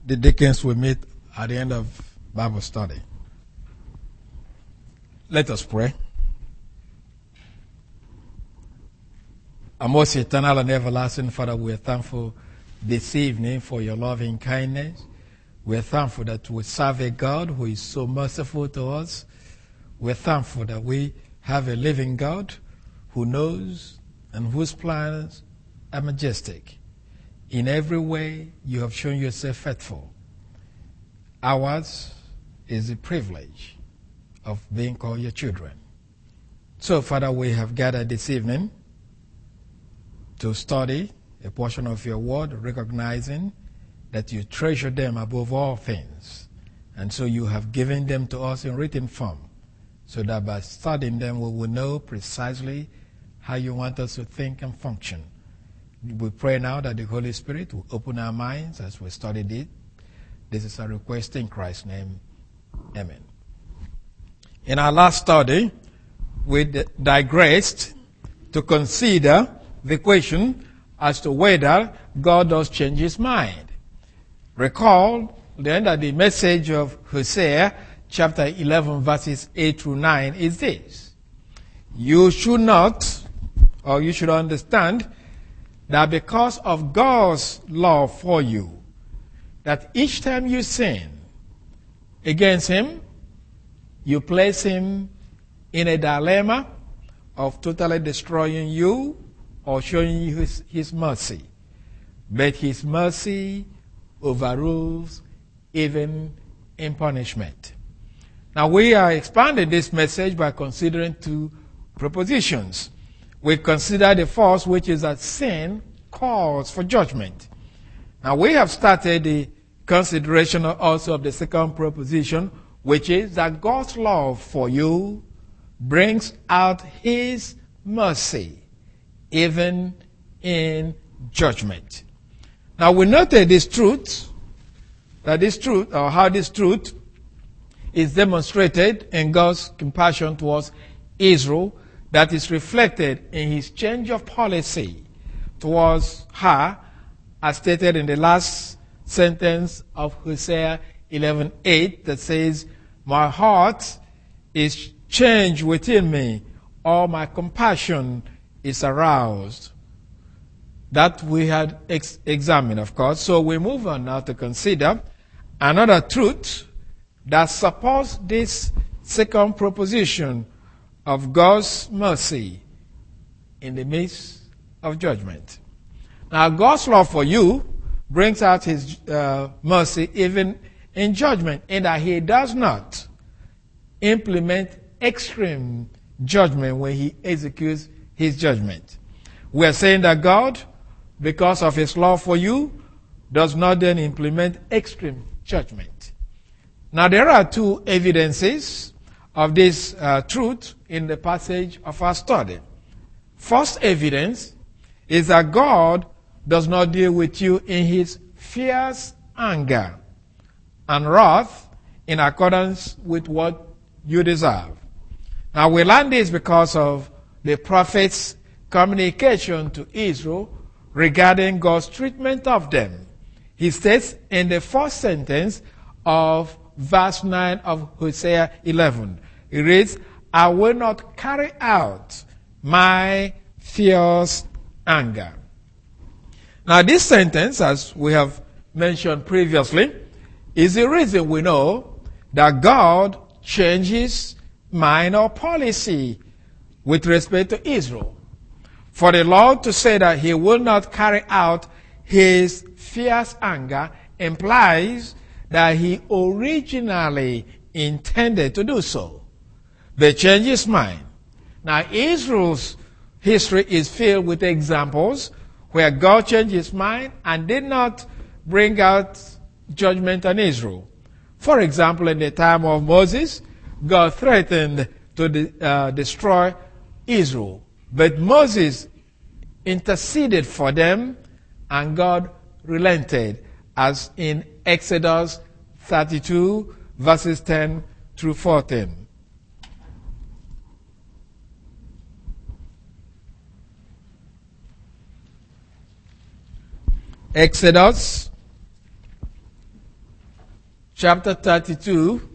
the deacons will meet at the end of Bible study. Let us pray. Our most eternal and everlasting Father, we are thankful this evening for your loving kindness. We are thankful that we serve a God who is so merciful to us. We are thankful that we have a living God who knows and whose plans are majestic. In every way, you have shown yourself faithful. Ours is the privilege of being called your children. So, Father, we have gathered this evening to study a portion of your word, recognizing that you treasure them above all things. And so you have given them to us in written form, so that by studying them we will know precisely how you want us to think and function. We pray now that the Holy Spirit will open our minds as we studied it. This is our request in Christ's name. Amen. In our last study, we digressed to consider the question as to whether God does change his mind. Recall then that the message of Hosea chapter 11 verses 8 through 9 is this. You should not, or you should understand, that because of God's love for you, that each time you sin against him, you place him in a dilemma of totally destroying you or showing you his mercy. But his mercy overrules even in punishment. Now we are expanding this message by considering two propositions. We consider the first, which is that sin calls for judgment. Now we have started the consideration also of the second proposition, which is that God's love for you brings out his mercy even in judgment. Now we noted this truth, how this truth is demonstrated in God's compassion towards Israel, that is reflected in his change of policy towards her, as stated in the last sentence of Hosea 11:8, that says, my heart is changed within me, all my compassion is aroused. That we had examined, of course. So we move on now to consider another truth that supports this second proposition of God's mercy in the midst of judgment. Now, God's love for you brings out his mercy even in judgment, in that he does not implement extreme judgment when he executes his judgment. We are saying that God, because of his love for you, does not then implement extreme judgment. Now, there are two evidences of this truth in the passage of our study. First evidence is that God does not deal with you in his fierce anger and wrath in accordance with what you deserve. Now we learn this because of the prophet's communication to Israel regarding God's treatment of them. He says in the first sentence of verse 9 of Hosea 11, it reads, I will not carry out my fierce anger. Now this sentence, as we have mentioned previously, is the reason we know that God changes mind or policy with respect to Israel. For the Lord to say that he will not carry out his fierce anger implies that he originally intended to do so. They changed his mind. Now Israel's history is filled with examples where God changed his mind and did not bring out judgment on Israel. For example, in the time of Moses, God threatened to destroy Israel. But Moses interceded for them and God relented, as in Exodus 32 verses 10 through 14. Exodus chapter 32,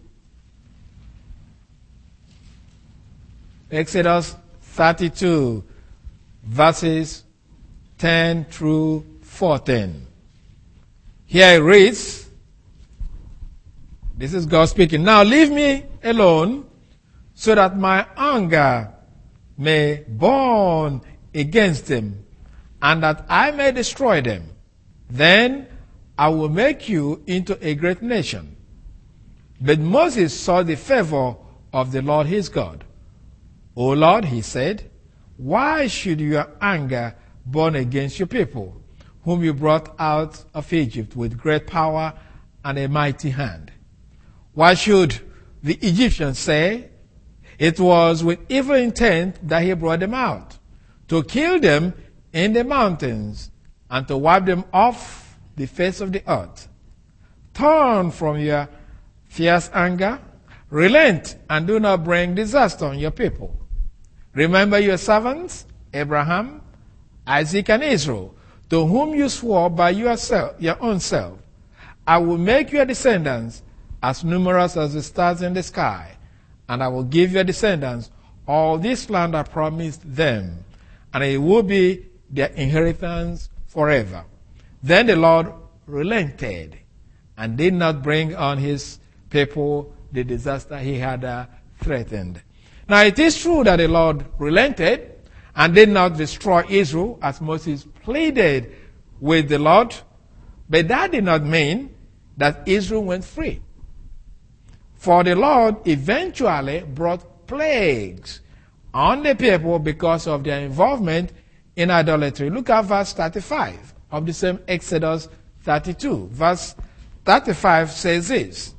Exodus 32, verses 10 through 14. Here it reads, this is God speaking, "Now leave me alone so that my anger may burn against them and that I may destroy them. Then I will make you into a great nation." But Moses saw the favor of the Lord his God. "O Lord," he said, "why should your anger burn against your people, whom you brought out of Egypt with great power and a mighty hand? Why should the Egyptians say, it was with evil intent that he brought them out, to kill them in the mountains and to wipe them off the face of the earth? Turn from your fierce anger, relent, and do not bring disaster on your people. Remember your servants, Abraham, Isaac, and Israel, to whom you swore by your own self, I will make your descendants as numerous as the stars in the sky, and I will give your descendants all this land I promised them, and it will be their inheritance forever." Then the Lord relented and did not bring on his people the disaster he had threatened. Now it is true that the Lord relented and did not destroy Israel as Moses pleaded with the Lord, but that did not mean that Israel went free. For the Lord eventually brought plagues on the people because of their involvement in idolatry. Look at verse 35 of the same Exodus 32. Verse 35 says this,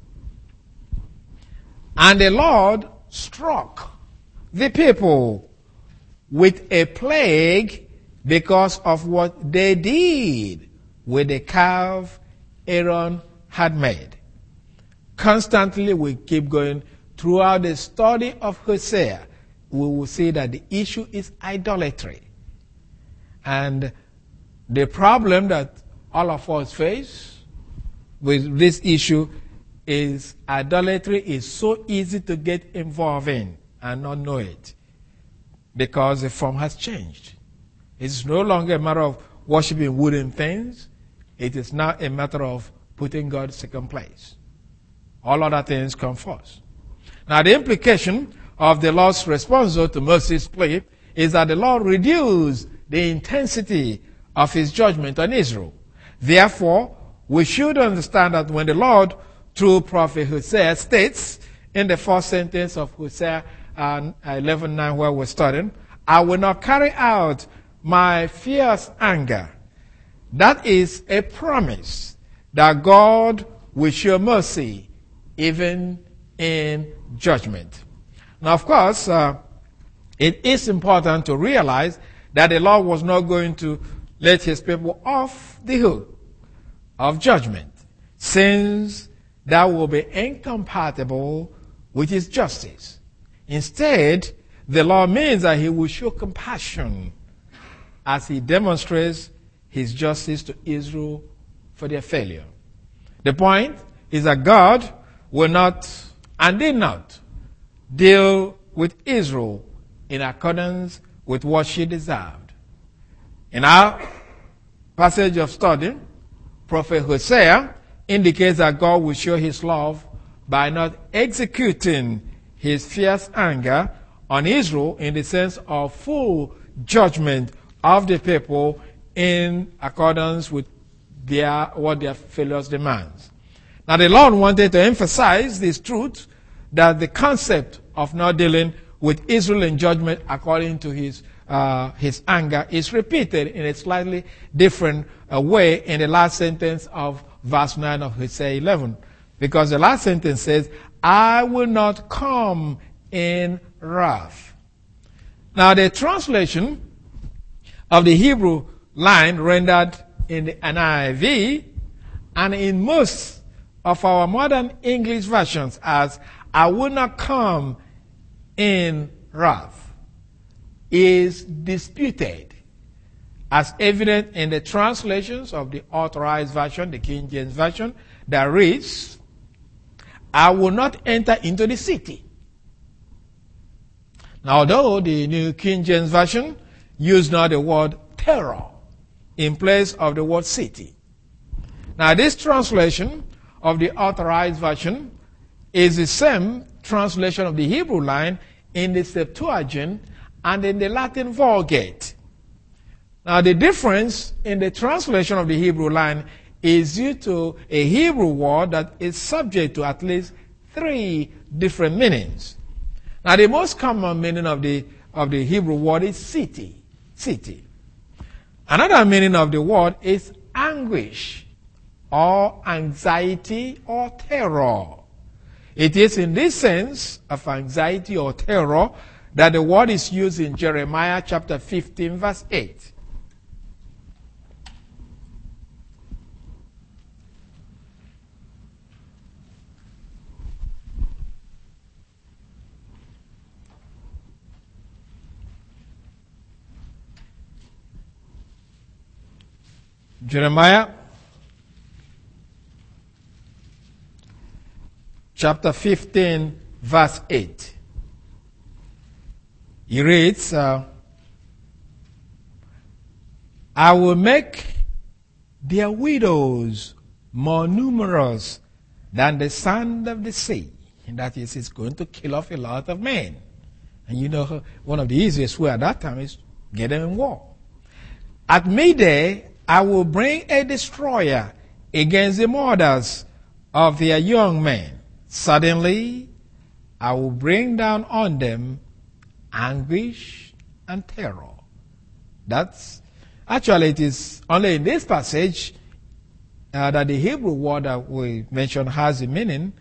"And the Lord struck the people with a plague because of what they did with the calf Aaron had made." Constantly we keep going throughout the study of Hosea. We will see that the issue is idolatry. And the problem that all of us face with this issue is idolatry is so easy to get involved in and not know it, because the form has changed. It's no longer a matter of worshiping wooden things. It is now a matter of putting God second place. All other things come first. Now the implication of the Lord's response to Moses' plea is that the Lord reduced the intensity of his judgment on Israel. Therefore, we should understand that when the Lord, through prophet Hosea, states in the first sentence of Hosea 11:9, where we're studying, "I will not carry out my fierce anger," that is a promise that God will show mercy even in judgment. Now, of course, it is important to realize that the Lord was not going to let his people off the hook of judgment, since that will be incompatible with his justice. Instead, the law means that he will show compassion as he demonstrates his justice to Israel for their failure. The point is that God will not and did not deal with Israel in accordance with what she deserved. In our passage of study, Prophet Hosea indicates that God will show his love by not executing his fierce anger on Israel in the sense of full judgment of the people in accordance with what their failures demands. Now the Lord wanted to emphasize this truth, that the concept of not dealing with Israel in judgment according to his anger is repeated in a slightly different way in the last sentence of verse 9 of Hosea 11. Because the last sentence says, "I will not come in wrath." Now the translation of the Hebrew line rendered in the NIV and in most of our modern English versions as "I will not come in wrath" is disputed, as evident in the translations of the Authorized Version, the King James Version, that reads, I will not enter into the city. Now, although the New King James Version used now the word terror in place of the word city. Now, this translation of the Authorized Version is the same translation of the Hebrew line in the Septuagint and in the Latin Vulgate. Now, the difference in the translation of the Hebrew line is due to a Hebrew word that is subject to at least 3 different meanings. Now, the most common meaning of the Hebrew word is city. City. Another meaning of the word is anguish, or anxiety, or terror. It is in this sense of anxiety or terror that the word is used in Jeremiah chapter 15, verse 8. Jeremiah chapter 15, verse 8. He reads, I will make their widows more numerous than the sand of the sea. And that is, it's going to kill off a lot of men. And you know, one of the easiest way at that time is get them in war. At midday, I will bring a destroyer against the mothers of their young men. Suddenly, I will bring down on them anguish and terror. Actually, it is only in this passage that the Hebrew word that we mentioned has the meaning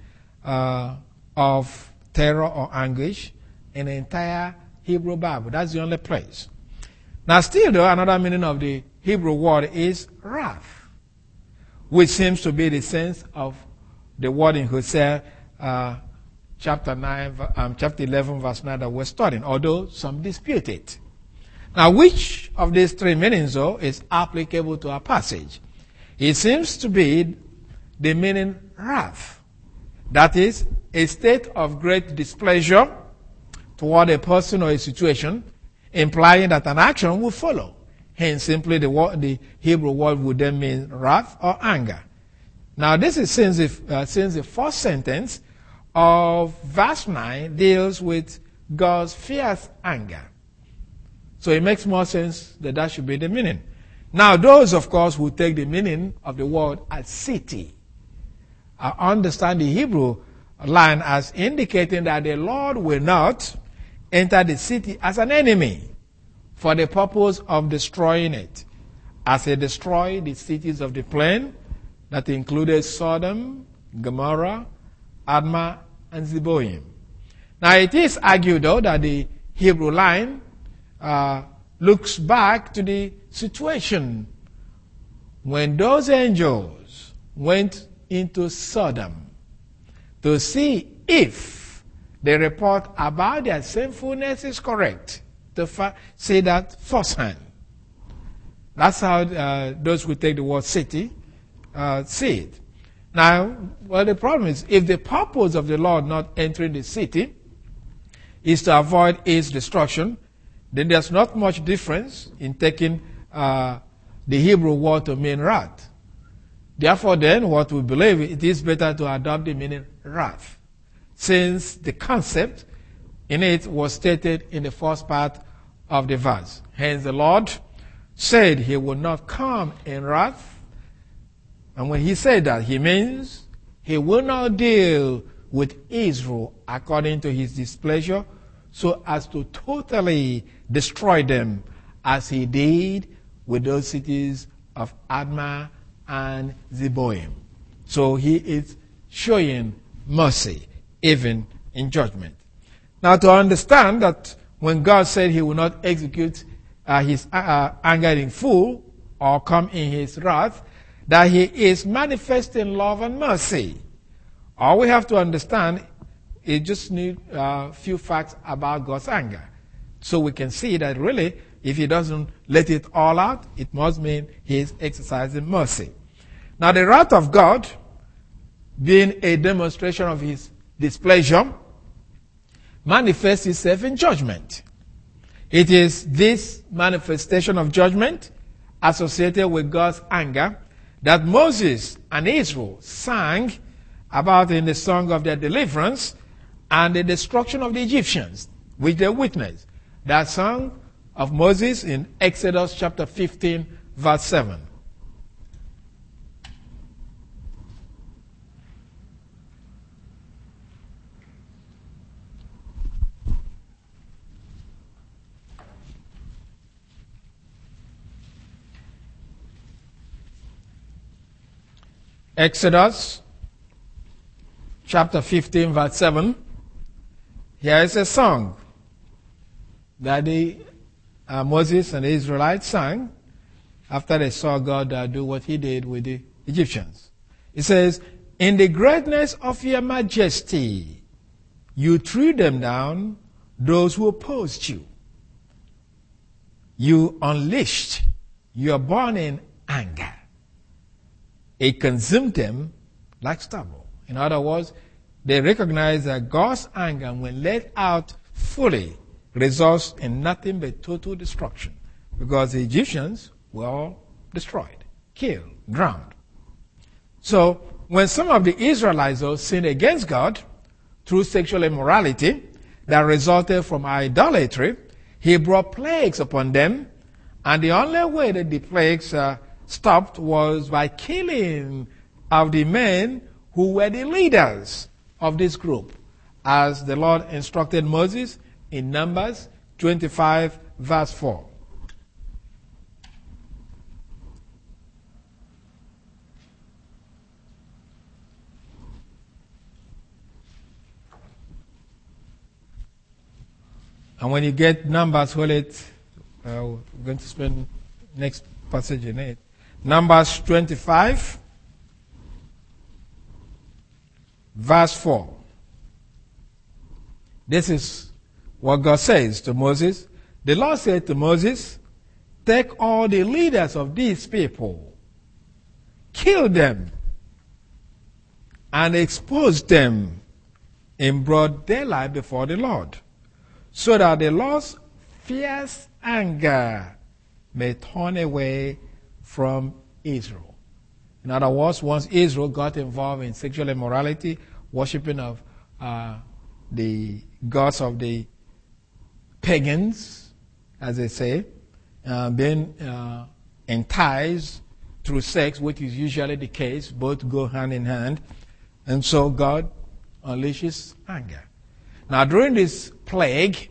of terror or anguish in the entire Hebrew Bible. That's the only place. Now, still, though, another meaning of the Hebrew word is wrath, which seems to be the sense of the word in Hosea chapter 11, verse 9 that we're studying, although some dispute it. Now, which of these 3 meanings, though, is applicable to our passage? It seems to be the meaning wrath. That is, a state of great displeasure toward a person or a situation, implying that an action will follow. Hence, simply the Hebrew word would then mean wrath or anger. Now, this is since the first sentence of verse 9 deals with God's fierce anger. So it makes more sense that that should be the meaning. Now, those, of course, who take the meaning of the word as city understand the Hebrew line as indicating that the Lord will not enter the city as an enemy for the purpose of destroying it, as he destroyed the cities of the plain that included Sodom, Gomorrah, Admah, and Zeboim. Now, it is argued, though, that the Hebrew line looks back to the situation when those angels went into Sodom to see if the report about their sinfulness is correct, to say that firsthand. That's how those who take the word city see it. Now, well, the problem is, if the purpose of the Lord not entering the city is to avoid its destruction, then there's not much difference in taking the Hebrew word to mean wrath. Therefore, then, what we believe, it is better to adopt the meaning wrath, since the concept in it was stated in the first part of the verse. Hence, the Lord said he would not come in wrath. And when he said that, he means he will not deal with Israel according to his displeasure, so as to totally destroy them, as he did with those cities of Admah and Zeboim. So he is showing mercy, even in judgment. Now, to understand that when God said he will not execute his anger in full or come in his wrath, that he is manifesting love and mercy. All we have to understand is just need a few facts about God's anger. So we can see that really, if he doesn't let it all out, it must mean he is exercising mercy. Now, the wrath of God being a demonstration of his displeasure, manifests itself in judgment. It is this manifestation of judgment associated with God's anger that Moses and Israel sang about in the song of their deliverance and the destruction of the Egyptians, which they witnessed. That song of Moses in Exodus chapter 15, verse 7. Exodus chapter 15, verse 7. Here is a song that Moses and the Israelites sang after they saw God do what he did with the Egyptians. It says, "In the greatness of your majesty, you threw them down, those who opposed you. You unleashed your burning anger. It consumed them like stubble." In other words, they recognize that God's anger, when let out fully, results in nothing but total destruction, because the Egyptians were all destroyed, killed, drowned. So, when some of the Israelites sinned against God through sexual immorality that resulted from idolatry, he brought plagues upon them, and the only way that the plagues stopped was by killing of the men who were the leaders of this group, as the Lord instructed Moses in Numbers 25, verse 4. And when you get Numbers, hold it. We're going to spend next passage in it. Numbers 25, verse 4. This is what God says to Moses. The Lord said to Moses, "Take all the leaders of these people, kill them, and expose them in broad daylight before the Lord, so that the Lord's fierce anger may turn away from Israel." In other words, once Israel got involved in sexual immorality, worshiping of the gods of the pagans, as they say, being enticed through sex, which is usually the case, both go hand in hand, and so God unleashes anger. Now, during this plague,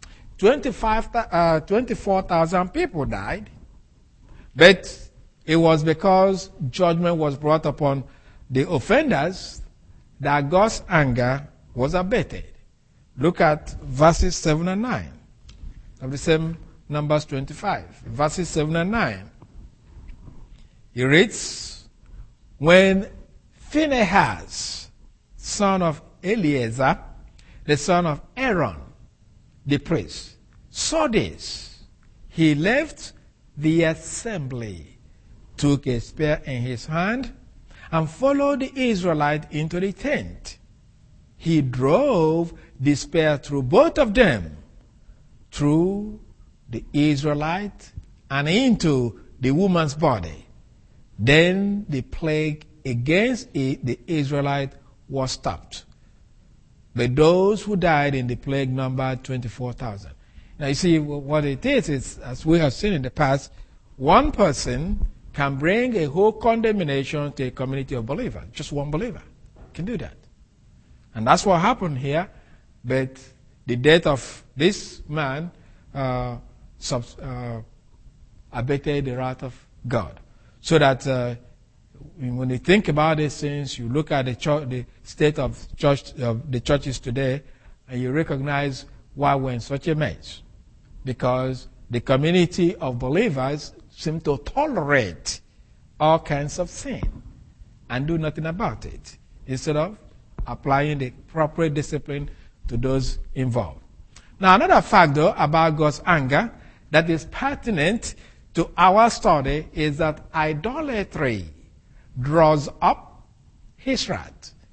24,000 people died, but it was because judgment was brought upon the offenders that God's anger was abated. Look at verses 7 and 9 of the same Numbers 25. Verses 7 and 9. He reads, "When Phinehas, son of Eleazar, the son of Aaron, the priest, saw this, he left the assembly, took a spear in his hand, and followed the Israelite into the tent. He drove the spear through both of them, through the Israelite and into the woman's body. Then the plague against the Israelite was stopped. But those who died in the plague numbered 24,000. Now you see what it is, as we have seen in the past, one person can bring a whole condemnation to a community of believers. Just one believer can do that. And that's what happened here. But the death of this man abated the wrath of God. So that when you think about these things, you look at the state of the churches today, and you recognize why we're in such a mess. Because the community of believers seem to tolerate all kinds of sin and do nothing about it, instead of applying the proper discipline to those involved. Now, another factor about God's anger that is pertinent to our study is that idolatry draws up his wrath.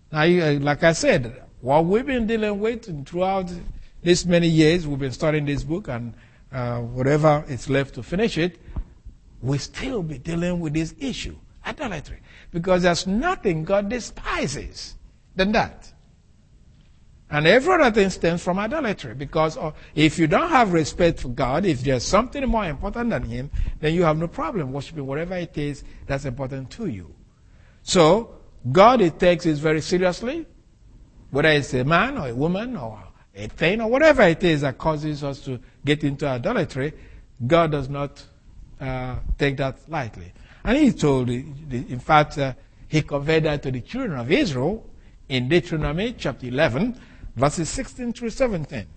Now, like I said, what we've been dealing with throughout this many years, we've been studying this book, and whatever is left to finish it, we still be dealing with this issue, idolatry. Because there's nothing God despises than that. And every other thing stems from idolatry. Because if you don't have respect for God, if there's something more important than Him, then you have no problem worshiping whatever it is that's important to you. So, God, it takes it very seriously, whether it's a man or a woman or a thing or whatever it is that causes us to get into idolatry. God does not take that lightly. And He told, in fact, He conveyed that to the children of Israel in Deuteronomy chapter 11, verses 16 through 17.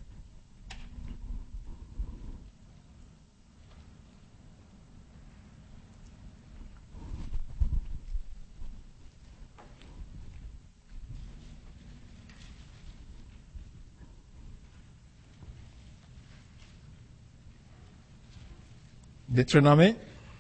Deuteronomy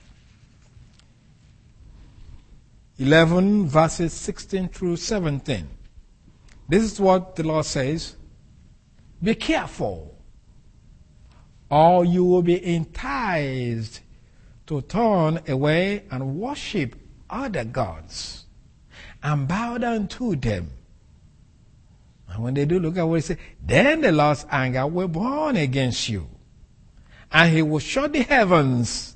11, verses 16 through 17. This is what the Lord says. Be careful, or you will be enticed to turn away and worship other gods and bow down to them. And when they do, look at what He says. Then the Lord's anger will burn against you, and He will shut the heavens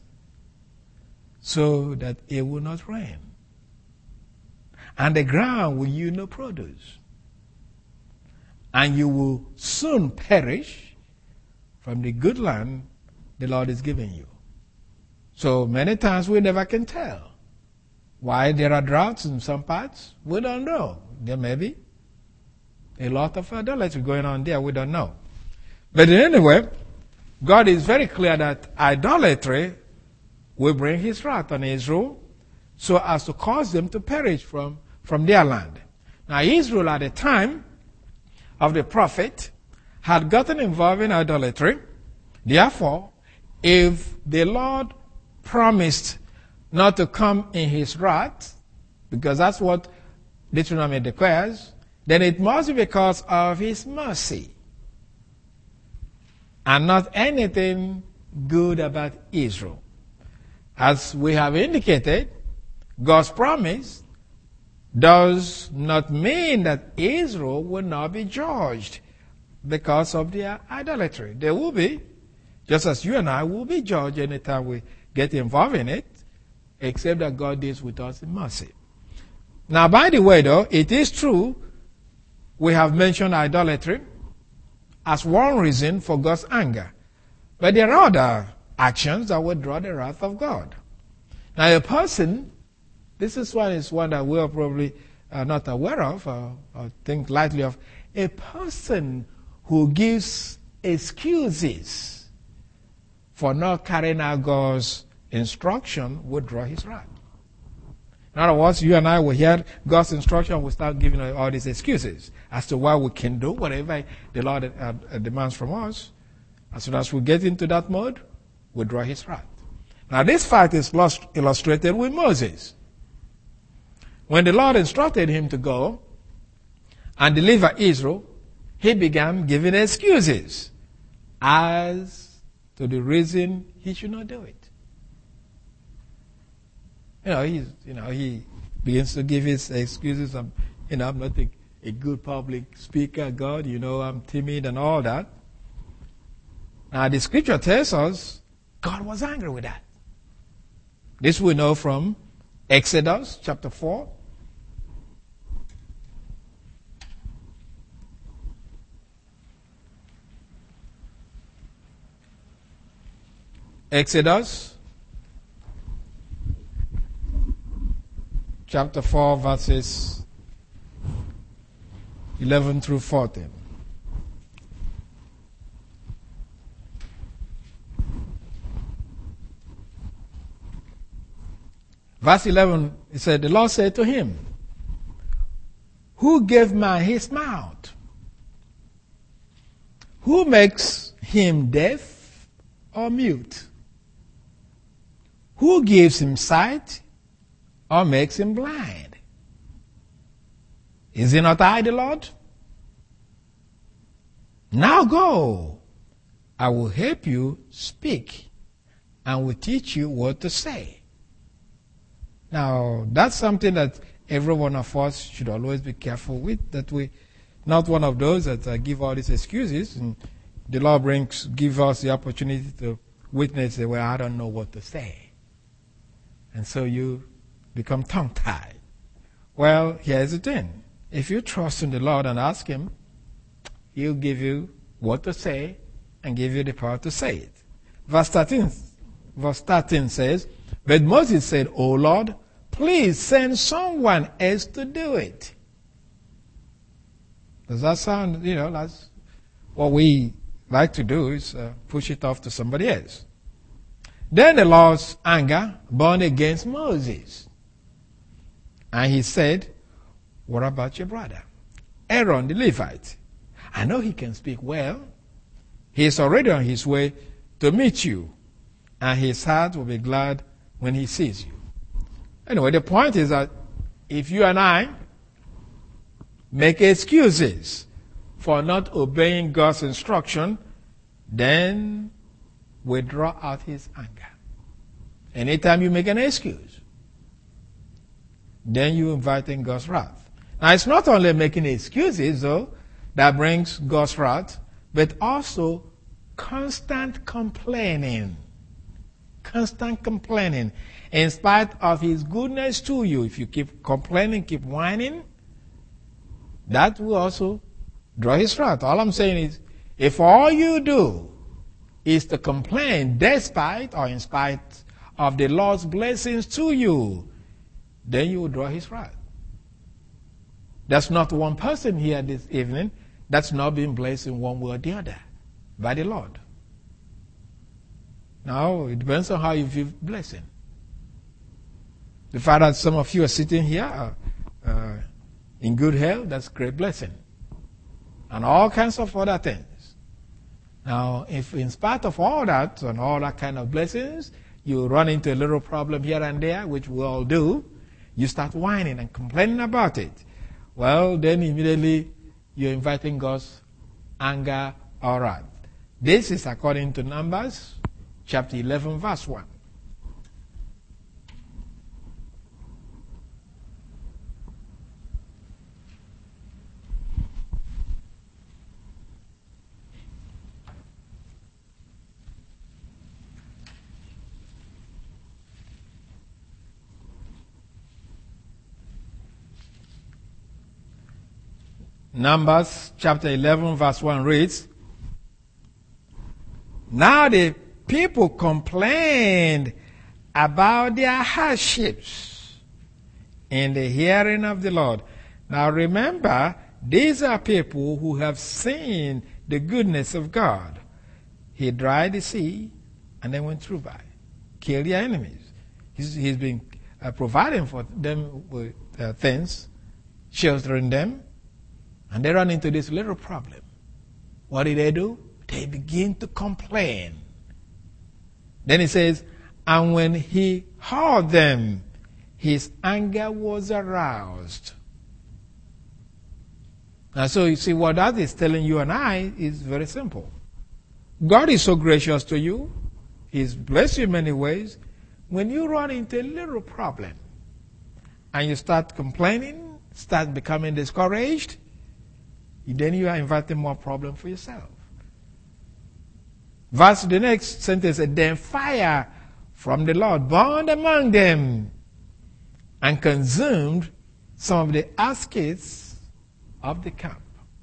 so that it will not rain, and the ground will yield no produce, and you will soon perish from the good land the Lord is giving you. So many times we never can tell why there are droughts in some parts. We don't know. There may be a lot of idolatry going on there. We don't know. But anyway, God is very clear that idolatry will bring His wrath on Israel so as to cause them to perish from their land. Now, Israel at the time of the prophet had gotten involved in idolatry. Therefore, if the Lord promised not to come in His wrath, because that's what Deuteronomy declares, then it must be because of His mercy and not anything good about Israel. As we have indicated, God's promise does not mean that Israel will not be judged because of their idolatry. They will be, just as you and I will be judged anytime we get involved in it, except that God deals with us in mercy. Now, by the way, though, it is true we have mentioned idolatry as one reason for God's anger. But there are other actions that would draw the wrath of God. Now, a person, this is one that we are probably not aware of or think lightly of. A person who gives excuses for not carrying out God's instruction would draw His wrath. In other words, you and I will hear God's instruction, will start giving all these excuses as to why we can do whatever the Lord demands from us. As soon as we get into that mode, we draw His wrath. Now, this fact is illustrated with Moses. When the Lord instructed him to go and deliver Israel, he began giving excuses as to the reason he should not do it. He begins to give his excuses. I'm not a good public speaker, God. I'm timid and all that. Now, the scripture tells us God was angry with that. This we know from Exodus chapter 4. Exodus chapter 4, verses 11 through 14. Verse 11, it said, the Lord said to him, who gave man his mouth? Who makes him deaf or mute? Who gives him sight or makes him blind? Is it not I, the Lord? Now go. I will help you speak and will teach you what to say. Now, that's something that every one of us should always be careful with, that we not one of those that give all these excuses. And the Lord give us the opportunity to witness, say, well, I don't know what to say. And so you become tongue-tied. Well, here's the thing. If you trust in the Lord and ask Him, He'll give you what to say and give you the power to say it. Verse 13 says, but Moses said, O Lord, please send someone else to do it. Does that sound, that's what we like to do, is push it off to somebody else. Then the Lord's anger burned against Moses. And he said, what about your brother, Aaron the Levite? I know he can speak well. He is already on his way to meet you, and his heart will be glad when he sees you. Anyway, the point is that if you and I make excuses for not obeying God's instruction, then we draw out His anger. Anytime you make an excuse, then you're inviting God's wrath. Now, it's not only making excuses, though, that brings God's wrath, but also constant complaining. Constant complaining. In spite of His goodness to you, if you keep complaining, keep whining, that will also draw His wrath. All I'm saying is, if all you do is to complain despite or in spite of the Lord's blessings to you, then you will draw His wrath. There's not one person here this evening that's not been blessed in one way or the other by the Lord. Now, it depends on how you view blessing. The fact that some of you are sitting here in good health, that's a great blessing. And all kinds of other things. Now, if in spite of all that and all that kind of blessings, you run into a little problem here and there, which we all do, you start whining and complaining about it. Well, then immediately you're inviting God's anger or wrath. This is according to Numbers chapter 11, verse 1. Numbers chapter 11 verse 1 reads, now the people complained about their hardships in the hearing of the Lord. Now remember, these are people who have seen the goodness of God. He dried the sea and then went through by, killed their enemies. He's been providing for them with things, sheltering them. And they run into this little problem. What did they do? They begin to complain. Then it says, and when he heard them, his anger was aroused. And so you see, what that is telling you and I is very simple. God is so gracious to you. He's blessed you in many ways. When you run into a little problem and you start complaining, start becoming discouraged, then you are inviting more problem for yourself. The next sentence says, then fire from the Lord burned among them and consumed some of the ascets of the camp.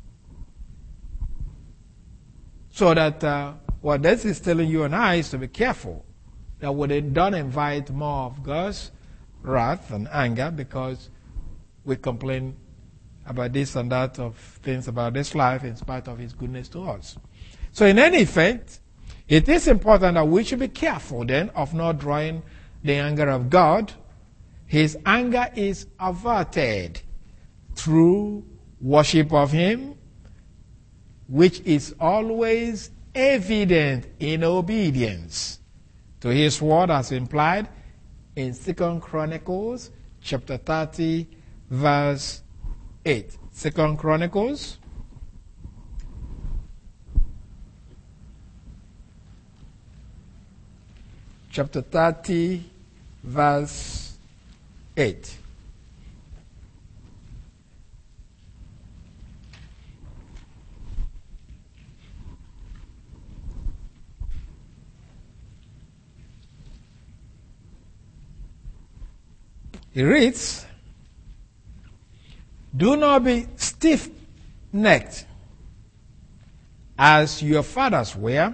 So that what this is telling you and I is to be careful that we don't invite more of God's wrath and anger because we complain about this and that of things about this life in spite of His goodness to us. So in any event, it is important that we should be careful then of not drawing the anger of God. His anger is averted through worship of Him, which is always evident in obedience to His word as implied in 2 Chronicles chapter 30 verse 8. 2 Chronicles chapter 30, verse 8. It reads, "Do not be stiff-necked as your fathers were.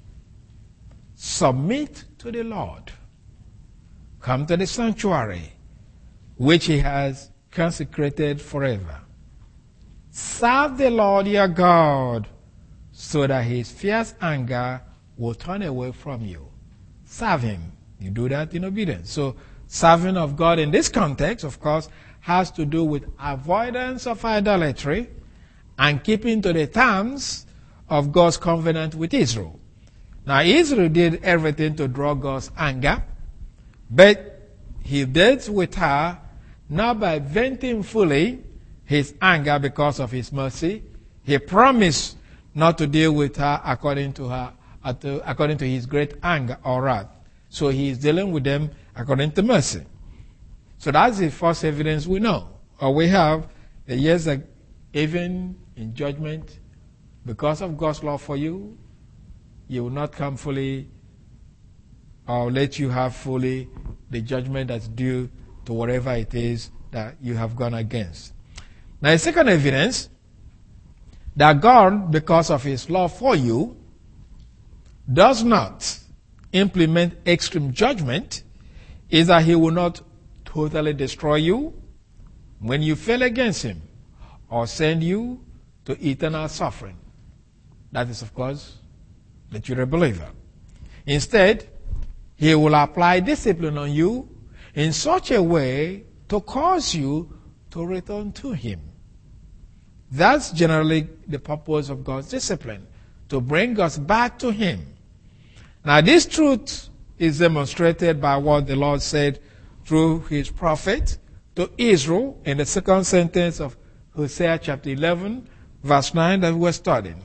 Submit to the Lord. Come to the sanctuary, which he has consecrated forever. Serve the Lord your God, so that his fierce anger will turn away from you." Serve him. You do that in obedience. So, serving of God in this context, of course, has to do with avoidance of idolatry and keeping to the terms of God's covenant with Israel. Now, Israel did everything to draw God's anger, but he dealt with her not by venting fully his anger because of his mercy. He promised not to deal with her according to his great anger or wrath. So he is dealing with them according to mercy. So that's the first evidence we know, or we have, that yes, that even in judgment, because of God's love for you, he will not come fully or let you have fully the judgment that's due to whatever it is that you have gone against. Now, the second evidence that God, because of his love for you, does not implement extreme judgment is that he will not totally destroy you when you fail against him or send you to eternal suffering. That is, of course, that you're a believer. Instead, he will apply discipline on you in such a way to cause you to return to him. That's generally the purpose of God's discipline, to bring us back to him. Now, this truth is demonstrated by what the Lord said through his prophet to Israel in the second sentence of Hosea chapter 11, verse 9 that we're studying.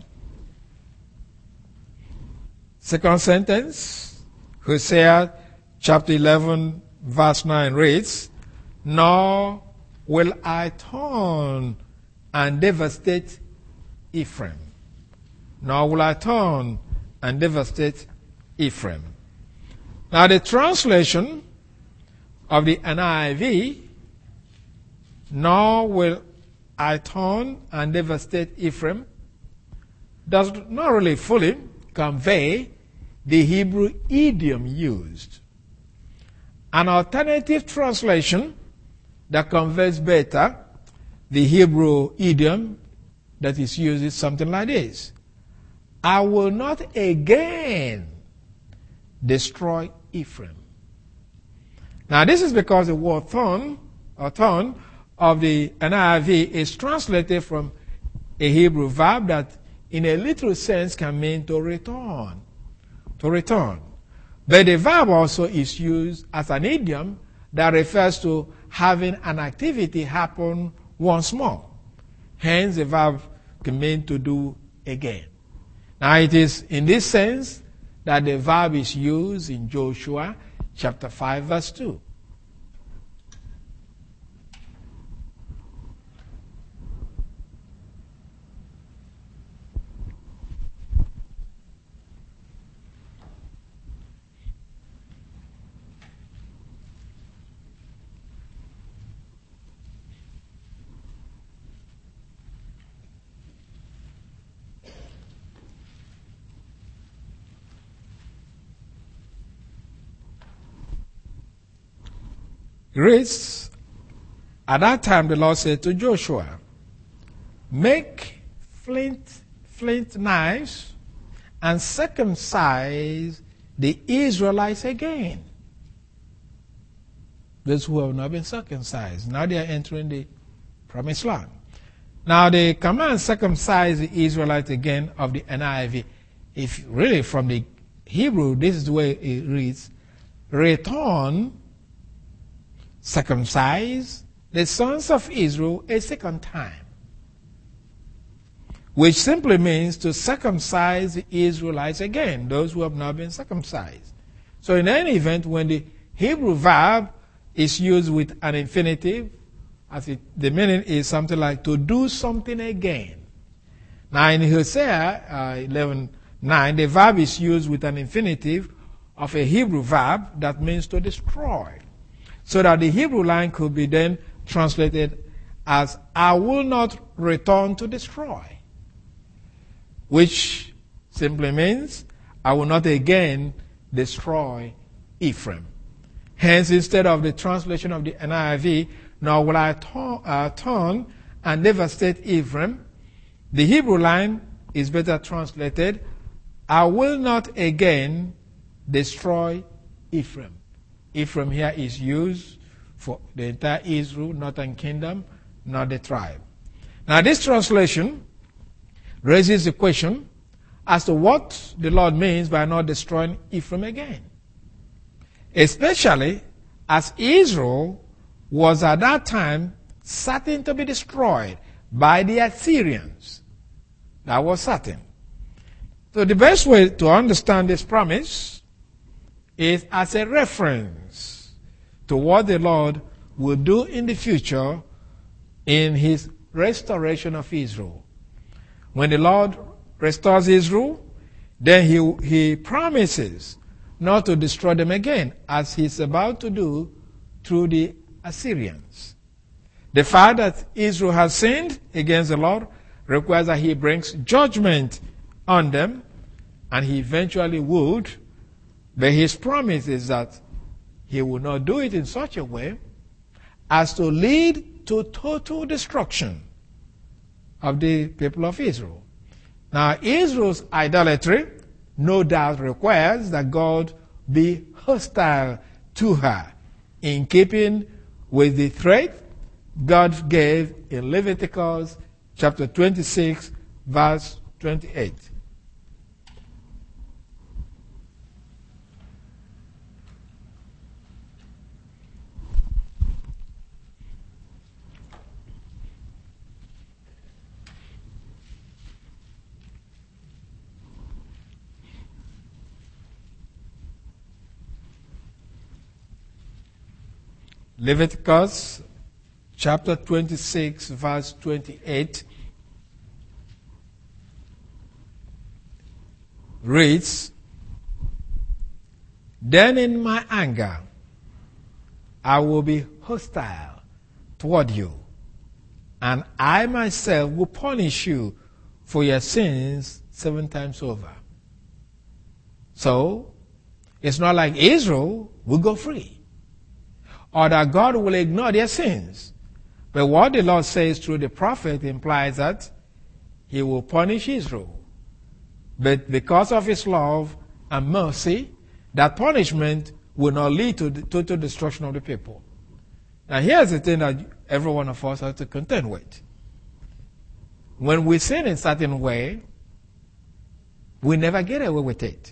Second sentence, Hosea chapter 11, verse 9 reads, "Nor will I turn and devastate Ephraim. Nor will I turn and devastate Ephraim." Now, the translation of the NIV, "Nor will I turn and devastate Ephraim," does not really fully convey the Hebrew idiom used. An alternative translation that conveys better the Hebrew idiom that is used is something like this: "I will not again destroy Ephraim." Now, this is because the word turn of the NIV is translated from a Hebrew verb that in a literal sense can mean to return. To return. But the verb also is used as an idiom that refers to having an activity happen once more. Hence, the verb can mean to do again. Now, it is in this sense that the verb is used in Joshua chapter 5, verse 2. Reads, "At that time the Lord said to Joshua, make flint knives and circumcise the Israelites again." Those who have not been circumcised, now they are entering the promised land. Now, the command "circumcise the Israelites again" of the NIV, if really from the Hebrew, this is the way it reads: return, circumcise the sons of Israel a second time, which simply means to circumcise the Israelites again, those who have not been circumcised. So in any event, when the Hebrew verb is used with an infinitive, the meaning is something like to do something again. Now in Hosea 11:9, the verb is used with an infinitive of a Hebrew verb that means to destroy. So that the Hebrew line could be then translated as, I will not return to destroy, which simply means, I will not again destroy Ephraim. Hence, instead of the translation of the NIV, nor will I turn and devastate Ephraim, the Hebrew line is better translated, I will not again destroy Ephraim. Ephraim here is used for the entire Israel, northern kingdom, not the tribe. Now this translation raises the question as to what the Lord means by not destroying Ephraim again. Especially as Israel was at that time certain to be destroyed by the Assyrians. That was certain. So the best way to understand this promise is as a reference to what the Lord will do in the future in his restoration of Israel. When the Lord restores Israel, then he promises not to destroy them again, as he's about to do through the Assyrians. The fact that Israel has sinned against the Lord requires that he brings judgment on them, and he eventually would, but his promise is that he will not do it in such a way as to lead to total destruction of the people of Israel. Now, Israel's idolatry no doubt requires that God be hostile to her, in keeping with the threat God gave in Leviticus chapter 26, verse 28. Leviticus chapter 26, verse 28 reads, Then in my anger I will be hostile toward you, and I myself will punish you for your sins 7 times over. So, it's not like Israel will go free, or that God will ignore their sins. But what the Lord says through the prophet implies that he will punish Israel. But because of his love and mercy, that punishment will not lead to the total destruction of the people. Now here's the thing that every one of us has to contend with. When we sin in a certain way, we never get away with it.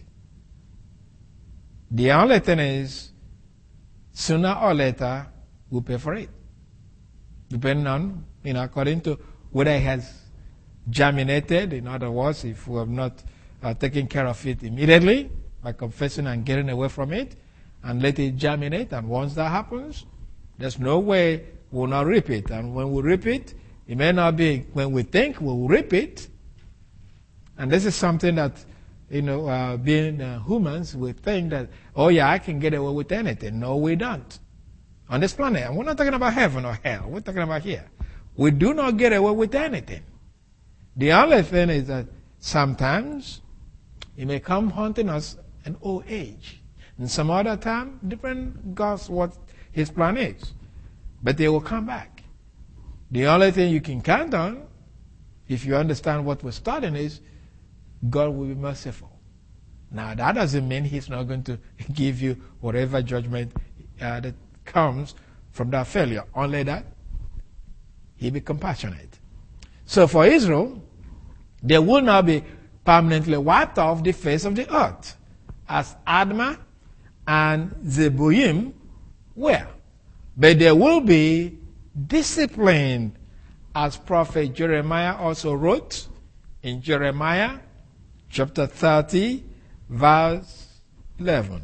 The only thing is, sooner or later, we'll pay for it. Depending on, according to whether it has germinated. In other words, if we have not taken care of it immediately by confessing and getting away from it, and let it germinate, and once that happens, there's no way we'll not reap it. And when we reap it, it may not be when we think we'll reap it. And this is something that, being humans, we think that, oh yeah, I can get away with anything. No, we don't. On this planet, and we're not talking about heaven or hell. We're talking about here. We do not get away with anything. The only thing is that sometimes it may come haunting us in old age. And some other time, different God's what his plan is. But they will come back. The only thing you can count on, if you understand what we're studying, is God will be merciful. Now, that doesn't mean he's not going to give you whatever judgment that comes from that failure. Only that he'll be compassionate. So for Israel, they will not be permanently wiped off the face of the earth, as Admah and Zeboim were. But there will be discipline, as prophet Jeremiah also wrote in Jeremiah chapter 30, verse 11.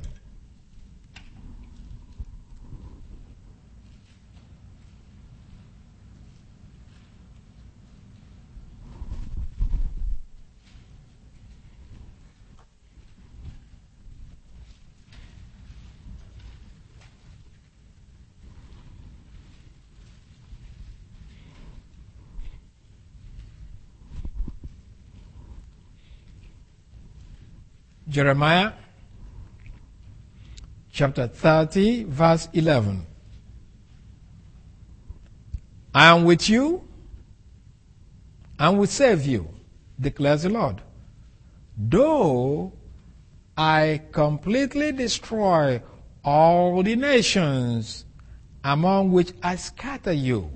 Jeremiah chapter 30, verse 11. I am with you and will save you, declares the Lord. Though I completely destroy all the nations among which I scatter you,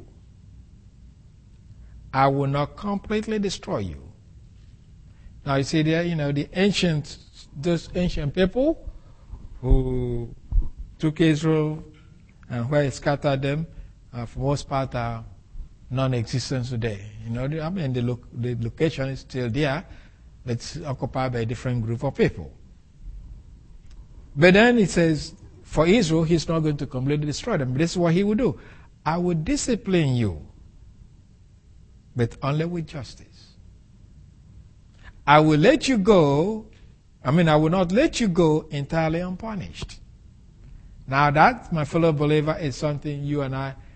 I will not completely destroy you. Now you see there, those ancient people who took Israel and where he scattered them, for most part are non-existent today. The location is still there, but it's occupied by a different group of people. But then it says, for Israel, he's not going to completely destroy them. But this is what he will do. I will discipline you, but only with justice. I will let you go. I will not let you go entirely unpunished. Now that, my fellow believer, is something you and I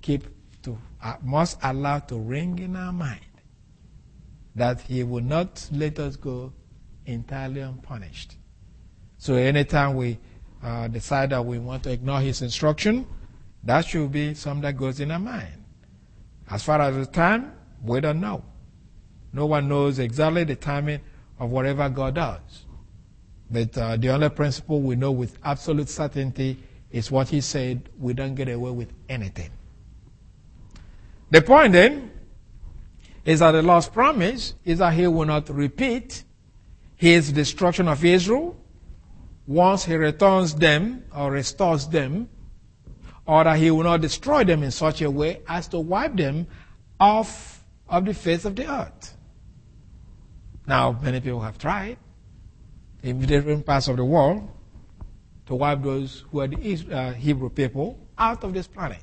must allow to ring in our mind. That he will not let us go entirely unpunished. So anytime we decide that we want to ignore his instruction, that should be something that goes in our mind. As far as the time, we don't know. No one knows exactly the timing of whatever God does. But the only principle we know with absolute certainty is what he said: we don't get away with anything. The point then is that the Lord's promise is that he will not repeat his destruction of Israel once he returns them or restores them, or that he will not destroy them in such a way as to wipe them off of the face of the earth. Now, many people have tried in different parts of the world to wipe those who are the Hebrew people out of this planet.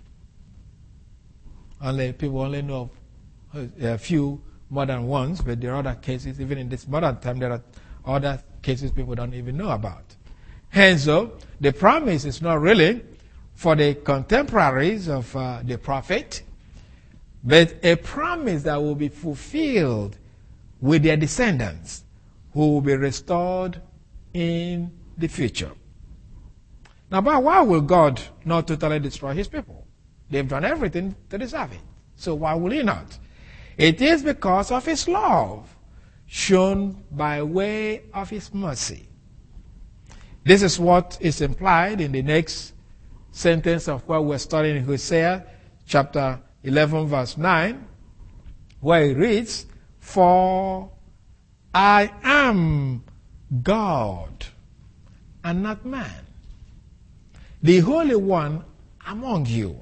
People only know a few modern ones, but there are other cases, even in this modern time, there are other cases people don't even know about. Hence, the promise is not really for the contemporaries of the prophet, but a promise that will be fulfilled with their descendants, who will be restored in the future. Now, but why will God not totally destroy his people? They've done everything to deserve it. So why will he not? It is because of his love shown by way of his mercy. This is what is implied in the next sentence of what we're studying in Hosea chapter 11 verse 9, where it reads, "For I am God and not man, the Holy One among you."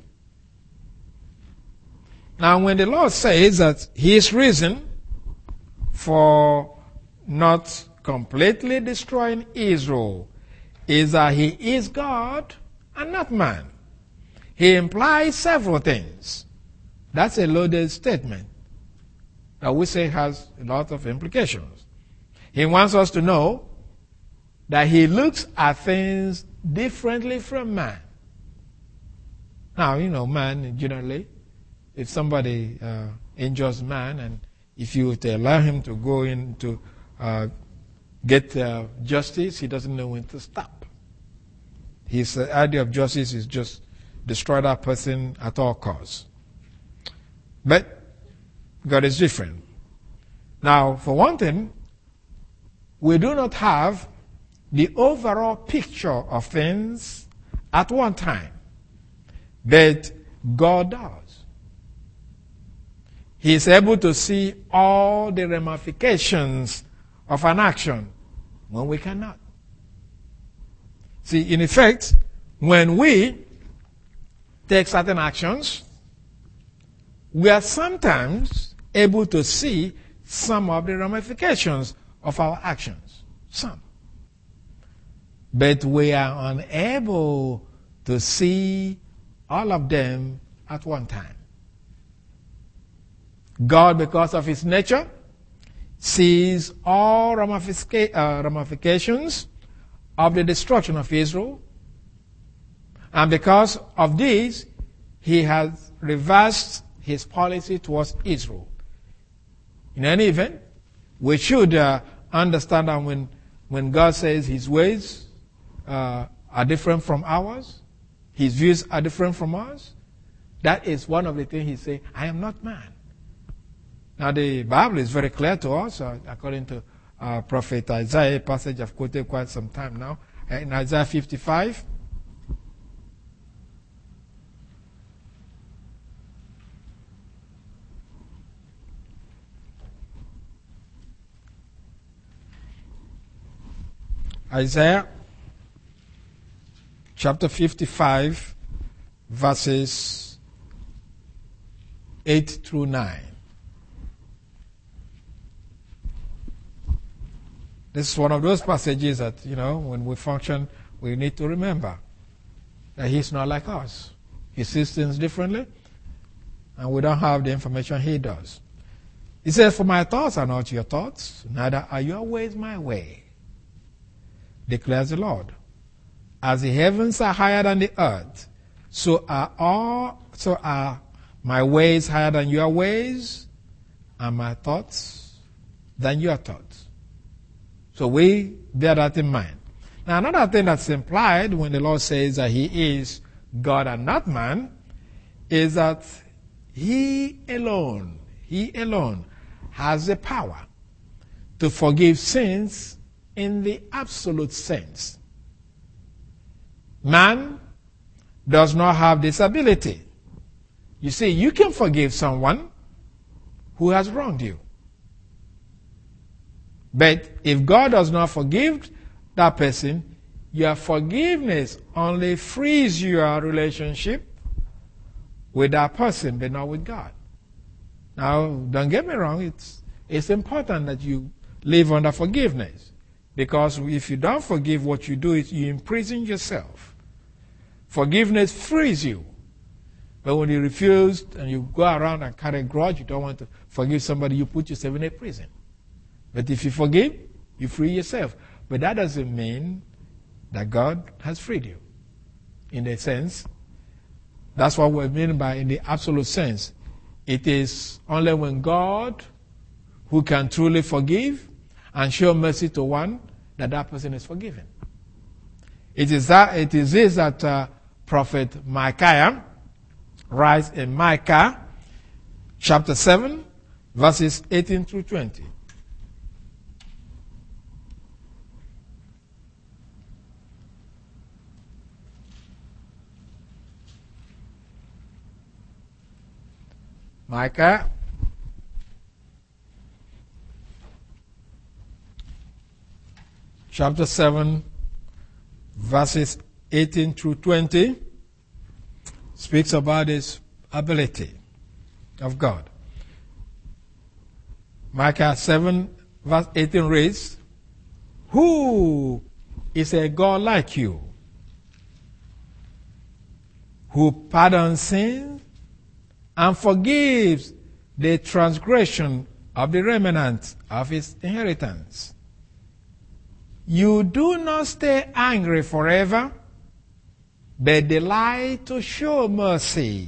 Now, when the Lord says that his reason for not completely destroying Israel is that he is God and not man, he implies several things. That's a loaded statement that we say has a lot of implications. He wants us to know that he looks at things differently from man. Now, man generally, if somebody injures man, and if you were to allow him to go in to get justice, he doesn't know when to stop. His idea of justice is just destroy that person at all costs. But God is different. Now, for one thing, we do not have the overall picture of things at one time, but God does. He is able to see all the ramifications of an action when we cannot. See, in effect, when we take certain actions, we are sometimes able to see some of the ramifications of our actions. Some. But we are unable to see all of them at one time. God, because of his nature, sees all ramifications of the destruction of Israel. And because of this, he has reversed his policy towards Israel. In any event, we should understand that when God says his ways are different from ours, his views are different from ours, that is one of the things he says, I am not man. Now the Bible is very clear to us, according to Prophet Isaiah, a passage I've quoted quite some time now, in Isaiah 55. Isaiah chapter 55, verses 8 through 9. This is one of those passages that, when we function, we need to remember that he's not like us. He sees things differently, and we don't have the information he does. He says, for my thoughts are not your thoughts, neither are your ways my way, declares the Lord. As the heavens are higher than the earth, so are my ways higher than your ways, and my thoughts than your thoughts. So we bear that in mind. Now another thing that's implied when the Lord says that he is God and not man is that he alone has the power to forgive sins in the absolute sense. Man does not have this ability. You see, you can forgive someone who has wronged you. But if God does not forgive that person, your forgiveness only frees your relationship with that person, but not with God. Now, don't get me wrong, it's important that you live under forgiveness. Because if you don't forgive, what you do is you imprison yourself. Forgiveness frees you. But when you refuse and you go around and carry a grudge, you don't want to forgive somebody, you put yourself in a prison. But if you forgive, you free yourself. But that doesn't mean that God has freed you. In a sense, that's what we mean by in the absolute sense. It is only when God, who can truly forgive and show mercy to one, that person is forgiven. It is this that Prophet Micaiah writes in Micah chapter 7, verses 18 through 20. Micah chapter 7, verses 18 through 20 speaks about this ability of God. Micah 7, verse 18 reads, who is a God like you, who pardons sin and forgives the transgression of the remnant of his inheritance? You do not stay angry forever, but delight to show mercy.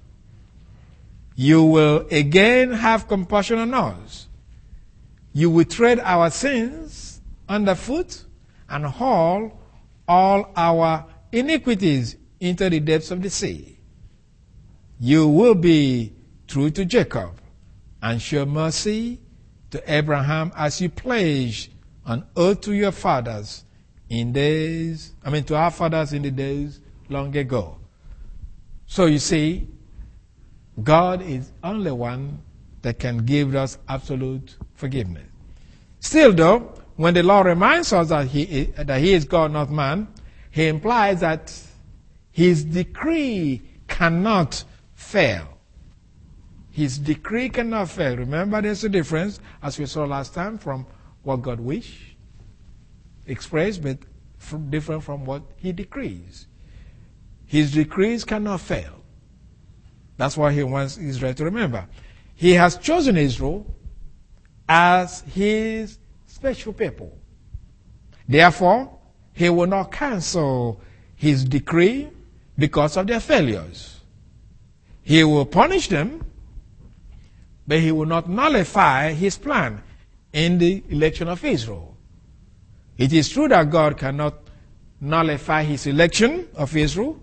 You will again have compassion on us. You will tread our sins underfoot and haul all our iniquities into the depths of the sea. You will be true to Jacob and show mercy to Abraham as you pledged an oath to your fathers to our fathers in the days long ago. So you see, God is only one that can give us absolute forgiveness. Still though, when the Lord reminds us that he is God, not man, he implies that his decree cannot fail. His decree cannot fail. Remember, there's a difference, as we saw last time, from what God wished, expressed, but different from what he decrees. His decrees cannot fail. That's why he wants Israel to remember. He has chosen Israel as his special people. Therefore, he will not cancel his decree because of their failures. He will punish them, but he will not nullify his plan in the election of Israel. It is true that God cannot nullify his election of Israel.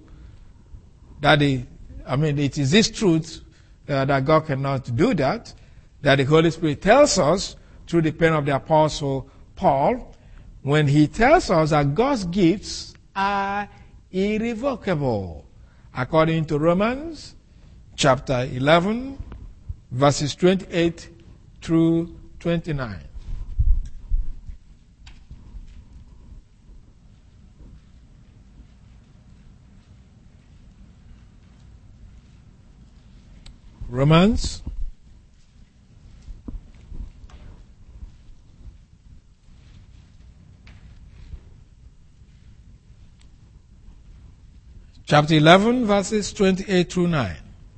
It is this truth that God cannot do that the Holy Spirit tells us through the pen of the Apostle Paul, when he tells us that God's gifts are irrevocable, according to Romans chapter 11, verses 28 through 29. Romans chapter 11, verses 28 through 9.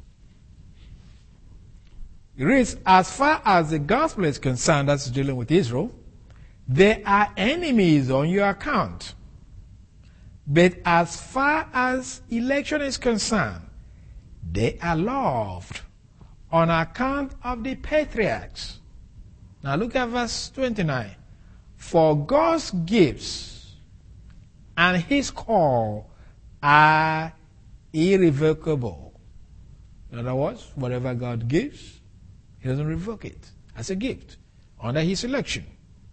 It reads, as far as the gospel is concerned, that's dealing with Israel, they are enemies on your account. But as far as election is concerned, they are loved on account of the patriarchs. Now look at verse 29. For God's gifts and his call are irrevocable. In other words, whatever God gives, he doesn't revoke it as a gift under his election.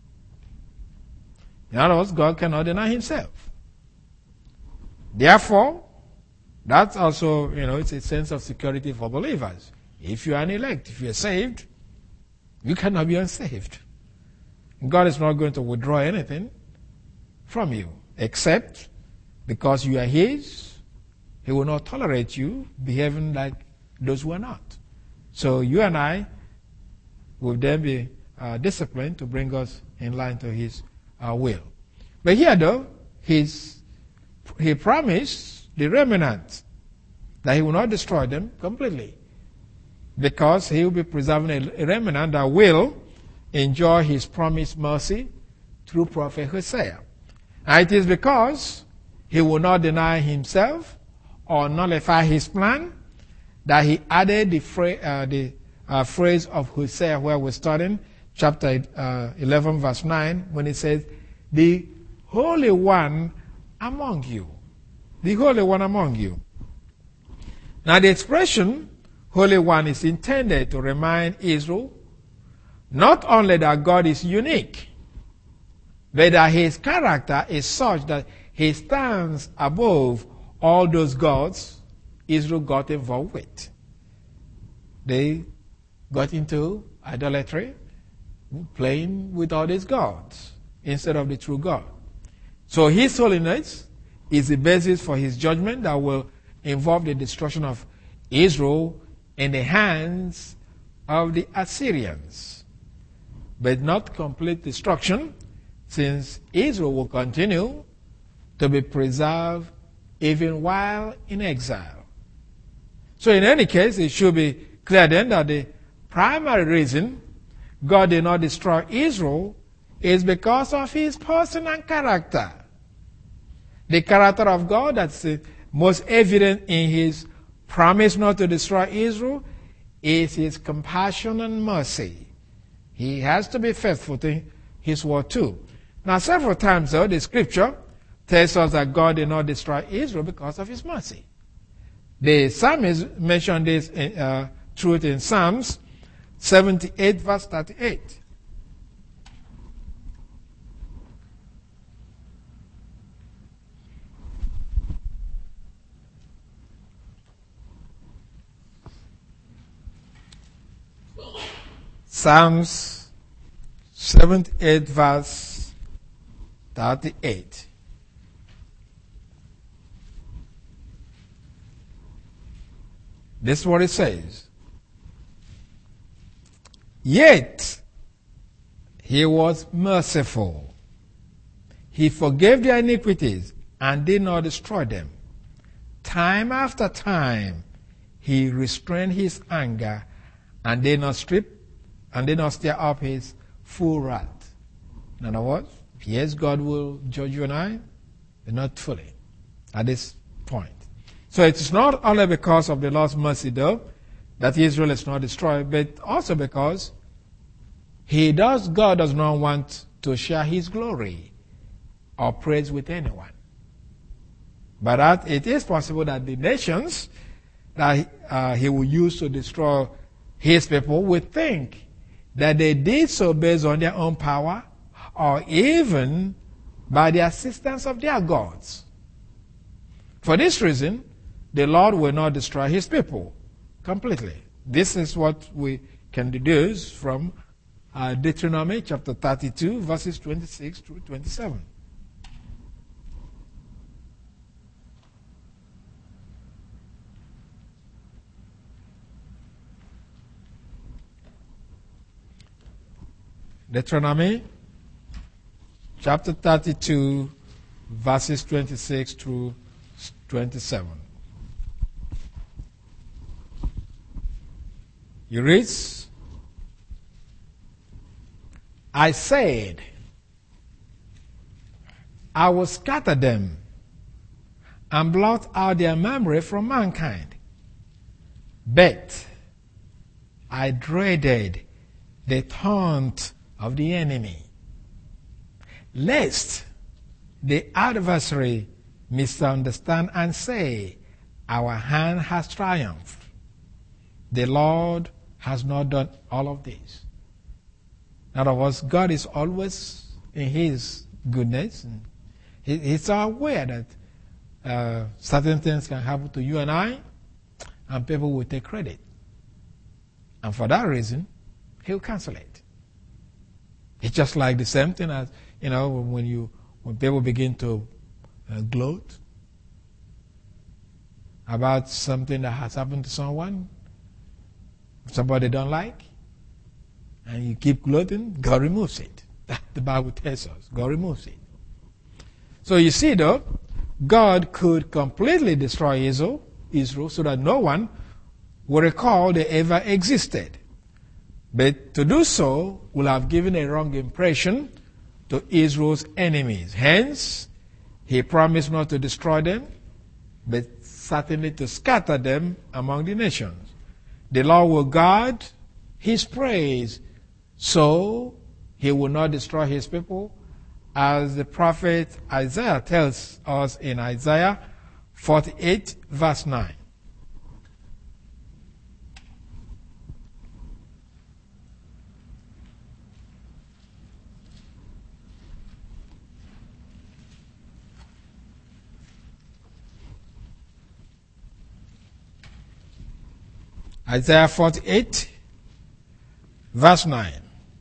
In other words, God cannot deny himself. Therefore, that's also, it's a sense of security for believers. If you are an elect, if you are saved, you cannot be unsaved. God is not going to withdraw anything from you, except because you are his, he will not tolerate you behaving like those who are not. So you and I will then be disciplined to bring us in line to his will. But here, though, he promised the remnant that he will not destroy them completely, because he will be preserving a remnant that will enjoy his promised mercy through prophet Hosea. And it is because he will not deny himself or nullify his plan that he added the phrase of Hosea where we're starting, chapter 11, verse 9, when it says, the Holy One among you. The Holy One among you. Now the expression Holy One is intended to remind Israel not only that God is unique, but that his character is such that he stands above all those gods Israel got involved with. They got into idolatry, playing with all these gods instead of the true God. So his holiness is the basis for his judgment that will involve the destruction of Israel in the hands of the Assyrians. But not complete destruction, since Israel will continue to be preserved even while in exile. So in any case, it should be clear then that the primary reason God did not destroy Israel is because of his person and character. The character of God that's most evident in his promise not to destroy Israel is his compassion and mercy. He has to be faithful to his word too. Now several times though, the scripture tells us that God did not destroy Israel because of his mercy. The psalmist mentioned this truth in Psalms 78 verse 38. Psalms 78 verse 38. This is what it says. Yet he was merciful. He forgave their iniquities and did not destroy them. Time after time, he restrained his anger and did not stir up his full wrath. In other words, yes, God will judge you and I, but not fully at this point. So it is not only because of the Lord's mercy, though, that Israel is not destroyed, but also because God does not want to share his glory or praise with anyone. But that it is possible that the nations that he will use to destroy his people would think that they did so based on their own power or even by the assistance of their gods. For this reason, the Lord will not destroy his people completely. This is what we can deduce from Deuteronomy chapter 32, verses 26 through 27. Deuteronomy chapter 32, verses 26 through 27. He reads, I said, I will scatter them and blot out their memory from mankind. But I dreaded the taunt of the enemy, lest the adversary misunderstand and say, our hand has triumphed. The Lord has not done all of this. In other words, God is always in his goodness. He's aware that certain things can happen to you and I, and people will take credit. And for that reason, he'll cancel it. It's just like the same thing as, when people begin to gloat about something that has happened to someone, somebody they don't like, and you keep gloating, God removes it. That the Bible tells us. God removes it. So you see, though, God could completely destroy Israel so that no one will recall they ever existed. But to do so will have given a wrong impression to Israel's enemies. Hence, he promised not to destroy them, but certainly to scatter them among the nations. The Lord will guard his praise, so he will not destroy his people, as the prophet Isaiah tells us in Isaiah 48, verse 9. Isaiah 48, verse 9.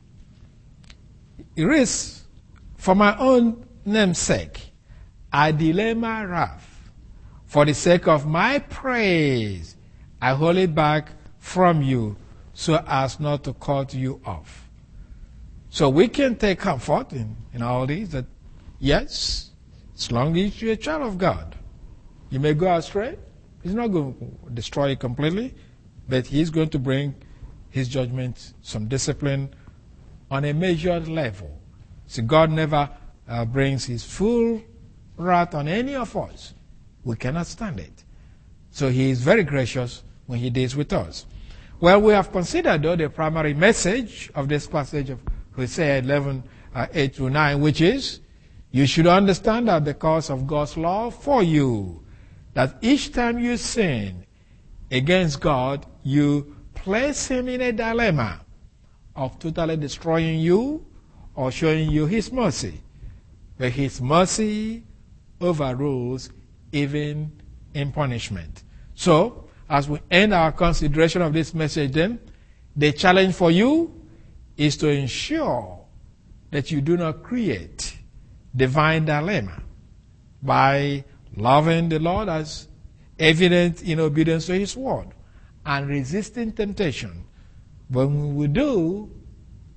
It reads, for my own name's sake, I delay my wrath. For the sake of my praise, I hold it back from you so as not to cut you off. So we can take comfort in all these that, yes, as long as you're a child of God, you may go astray. He's not going to destroy you completely, but he's going to bring his judgment, some discipline on a measured level. See, God never brings his full wrath on any of us. We cannot stand it. So he is very gracious when he deals with us. Well, we have considered, though, the primary message of this passage of Hosea 11, 8 through 9, which is, you should understand that because of God's love for you, that each time you sin against God, you place him in a dilemma of totally destroying you or showing you his mercy. But his mercy overrules even in punishment. So, as we end our consideration of this message then, the challenge for you is to ensure that you do not create divine dilemma by loving the Lord as evident in obedience to his word and resisting temptation. When we do,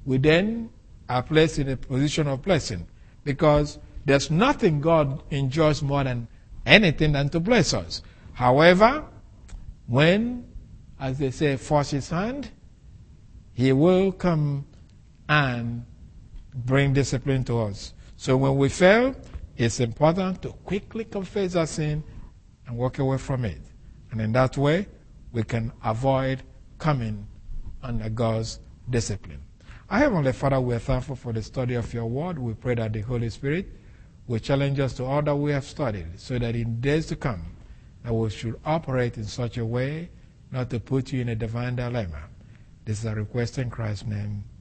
we then are placed in a position of blessing, because there's nothing God enjoys more than anything than to bless us. However, when, as they say, force his hand, he will come and bring discipline to us. So when we fail, it's important to quickly confess our sin and walk away from it. And in that way, we can avoid coming under God's discipline. Our Heavenly Father, we are thankful for the study of your word. We pray that the Holy Spirit will challenge us to all that we have studied, so that in days to come, that we should operate in such a way not to put you in a divine dilemma. This is a request in Christ's name.